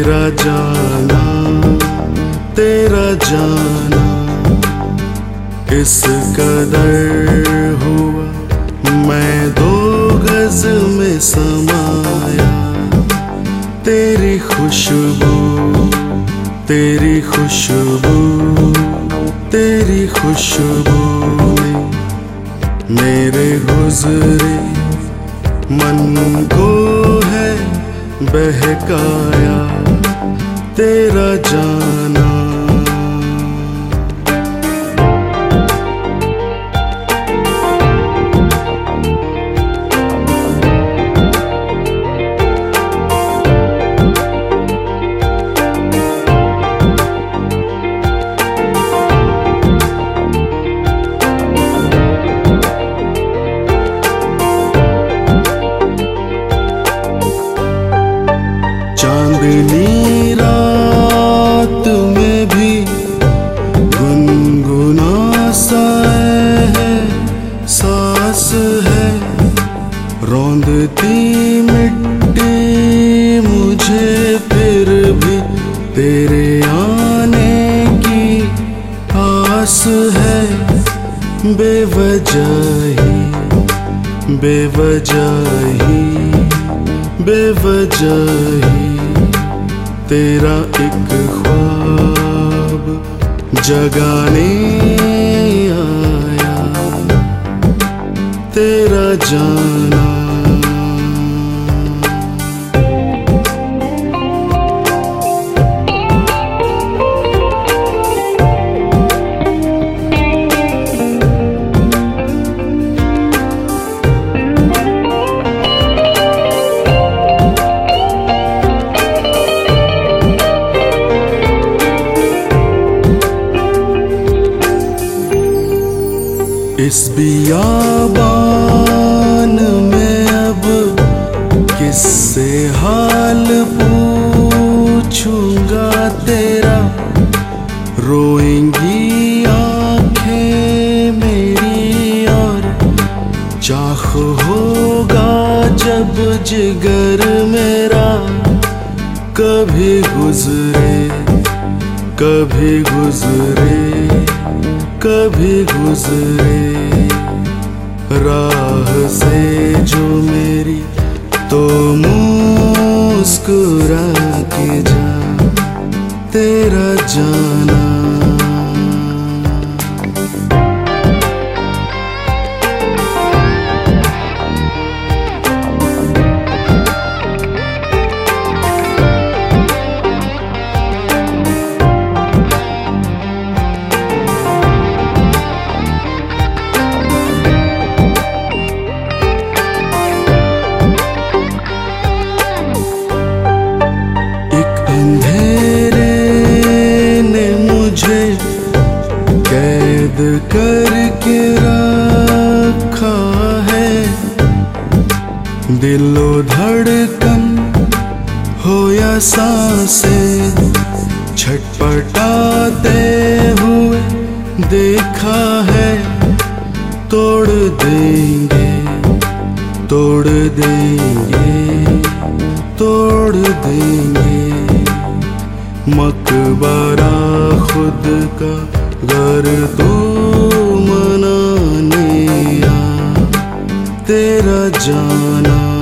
तेरा जाना, तेरा जाना इस कदर हुआ, मैं 2 गज में समाया। तेरी खुशबू, तेरी खुशबू, तेरी खुशबू ने मेरे गुजरे मन को है बहकाया। तेरा जाना, चांदनी रात में भी गुनगुना सा है, सांस है रौंदती मिट्टी मुझे, फिर भी तेरे आने की आस है। बेवजह ही, बेवजह ही, बेवजह ही तेरा एक ख्वाब जगाने आया। तेरा जाना, इस बियाबान में अब किससे हाल पूछूंगा तेरा, रोएंगी आंखें मेरी और चाह होगा जब जिगर मेरा। कभी गुजरे, कभी गुजरे, कभी गुजरे राह से जो मेरी, तो मुस्कुरा के जा। तेरा जाना, कैद करके रखा है। दिलो धड़कन हो या सांसें छटपटाते हुए देखा है। तोड़ देंगे, तोड़ देंगे, तोड़ देंगे मकबरा खुद का घर तू मनाने आ। तेरा जाना,